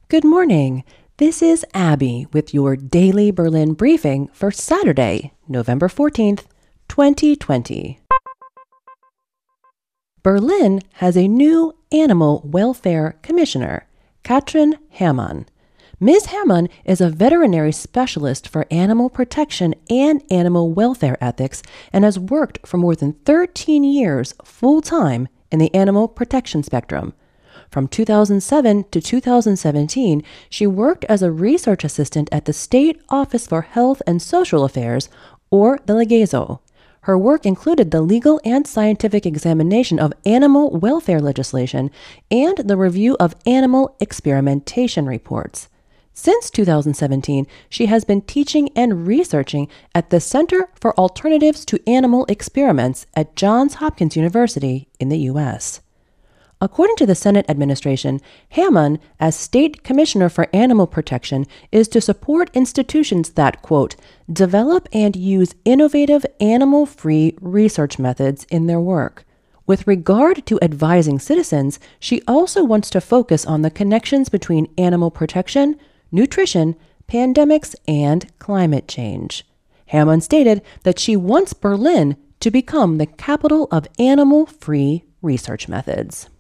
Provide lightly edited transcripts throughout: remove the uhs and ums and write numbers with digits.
Good morning. This is Abby with your daily Berlin briefing for Saturday, November 14th, 2020. Berlin has a new animal welfare commissioner, Katrin Hermann. Ms. Hermann is a veterinary specialist for animal protection and animal welfare ethics and has worked for more than 13 years full-time in the animal protection spectrum. From 2007 to 2017, she worked as a research assistant at the State Office for Health and Social Affairs, or the LEGESO. Her work included the legal and scientific examination of animal welfare legislation and the review of animal experimentation reports. Since 2017, she has been teaching and researching at the Center for Alternatives to Animal Experiments at Johns Hopkins University in the U.S. According to the Senate administration, Hermann, as State Commissioner for Animal Protection, is to support institutions that, quote, develop and use innovative animal-free research methods in their work. With regard to advising citizens, she also wants to focus on the connections between animal protection, nutrition, pandemics, and climate change. Hermann stated that she wants Berlin to become the capital of animal-free research methods.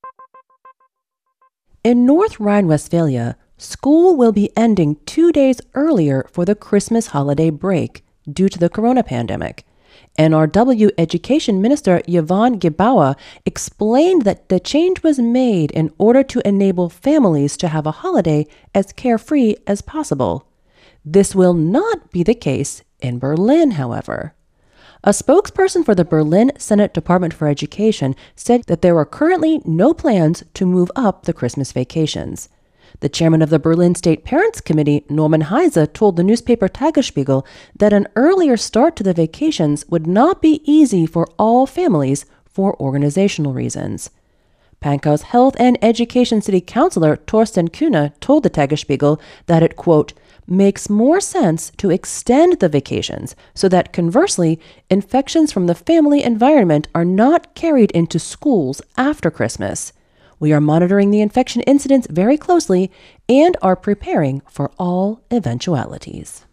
In North Rhine-Westphalia, school will be ending 2 days earlier for the Christmas holiday break due to the corona pandemic. NRW Education Minister Yvonne Gebauer explained that the change was made in order to enable families to have a holiday as carefree as possible. This will not be the case in Berlin, however. A spokesperson for the Berlin Senate Department for Education said that there are currently no plans to move up the Christmas vacations. The chairman of the Berlin State Parents Committee, Norman Heise, told the newspaper Tagesspiegel that an earlier start to the vacations would not be easy for all families for organizational reasons. Pankau's Health and Education City Councilor Torsten Kühne told the Tagesspiegel that it, quote, makes more sense to extend the vacations so that, conversely, infections from the family environment are not carried into schools after Christmas. We are monitoring the infection incidents very closely and are preparing for all eventualities.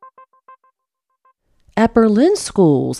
At Berlin schools,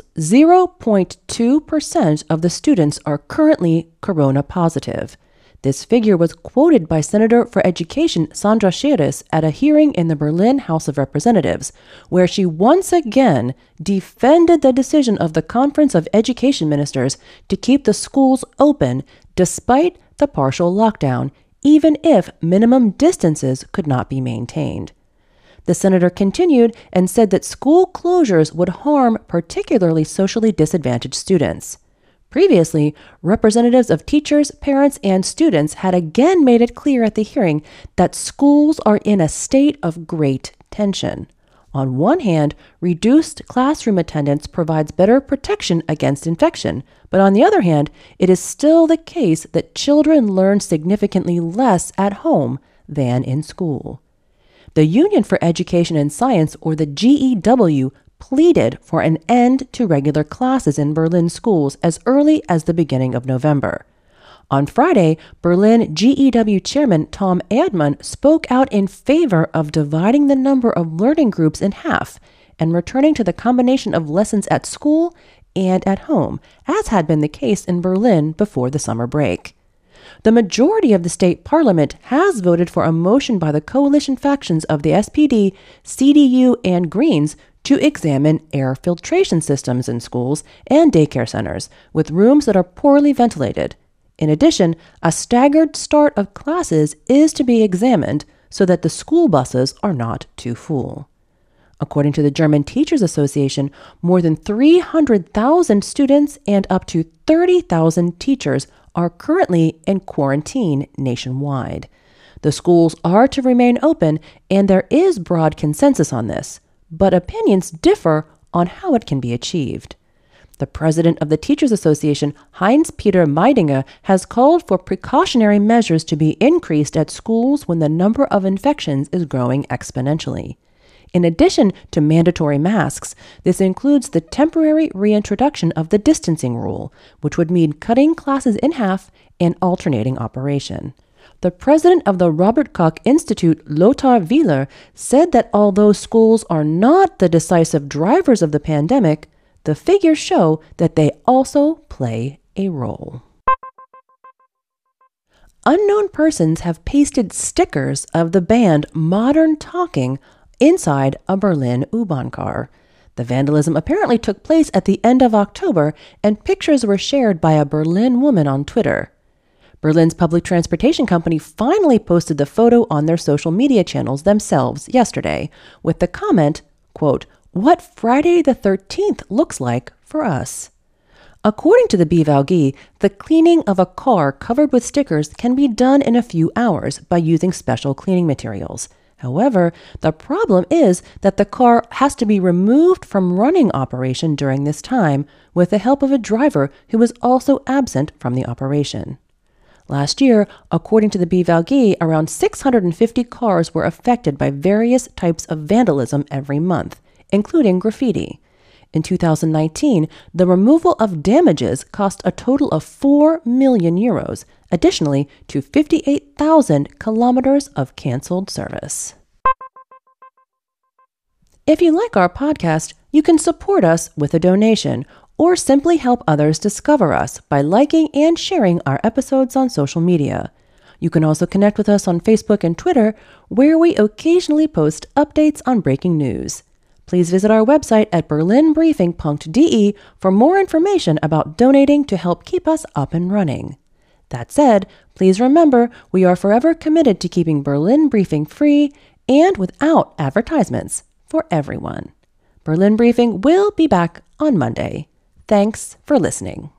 0.2% of the students are currently corona positive. This figure was quoted by Senator for Education Sandra Scheres at a hearing in the Berlin House of Representatives, where she once again defended the decision of the Conference of Education Ministers to keep the schools open despite the partial lockdown, even if minimum distances could not be maintained. The senator continued and said that school closures would harm particularly socially disadvantaged students. Previously, representatives of teachers, parents, and students had again made it clear at the hearing that schools are in a state of great tension. On one hand, reduced classroom attendance provides better protection against infection, but on the other hand, it is still the case that children learn significantly less at home than in school. The Union for Education and Science, or the GEW, pleaded for an end to regular classes in Berlin schools as early as the beginning of November. On Friday, Berlin GEW Chairman Tom Erdmann spoke out in favor of dividing the number of learning groups in half and returning to the combination of lessons at school and at home, as had been the case in Berlin before the summer break. The majority of the state parliament has voted for a motion by the coalition factions of the SPD, CDU, and Greens to examine air filtration systems in schools and daycare centers with rooms that are poorly ventilated. In addition, a staggered start of classes is to be examined so that the school buses are not too full. According to the German Teachers Association, more than 300,000 students and up to 30,000 teachers are currently in quarantine nationwide. The schools are to remain open, and there is broad consensus on this, but opinions differ on how it can be achieved. The president of the Teachers Association, Heinz-Peter Meidinger, has called for precautionary measures to be increased at schools when the number of infections is growing exponentially. In addition to mandatory masks, this includes the temporary reintroduction of the distancing rule, which would mean cutting classes in half and alternating operation. The president of the Robert Koch Institute, Lothar Wieler, said that although schools are not the decisive drivers of the pandemic, the figures show that they also play a role. Unknown persons have pasted stickers of the band Modern Talking inside a Berlin U-Bahn car. The vandalism apparently took place at the end of October, and pictures were shared by a Berlin woman on Twitter. Berlin's public transportation company finally posted the photo on their social media channels themselves yesterday, with the comment, quote, "What Friday the 13th looks like for us." According to the BVG, the cleaning of a car covered with stickers can be done in a few hours by using special cleaning materials. However, the problem is that the car has to be removed from running operation during this time with the help of a driver who was also absent from the operation. Last year, according to the BVG, around 650 cars were affected by various types of vandalism every month, including graffiti. In 2019, the removal of damages cost a total of 4 million euros, additionally to 58,000 kilometers of canceled service. If you like our podcast, you can support us with a donation or simply help others discover us by liking and sharing our episodes on social media. You can also connect with us on Facebook and Twitter, where we occasionally post updates on breaking news. Please visit our website at berlinbriefing.de for more information about donating to help keep us up and running. That said, please remember we are forever committed to keeping Berlin Briefing free and without advertisements for everyone. Berlin Briefing will be back on Monday. Thanks for listening.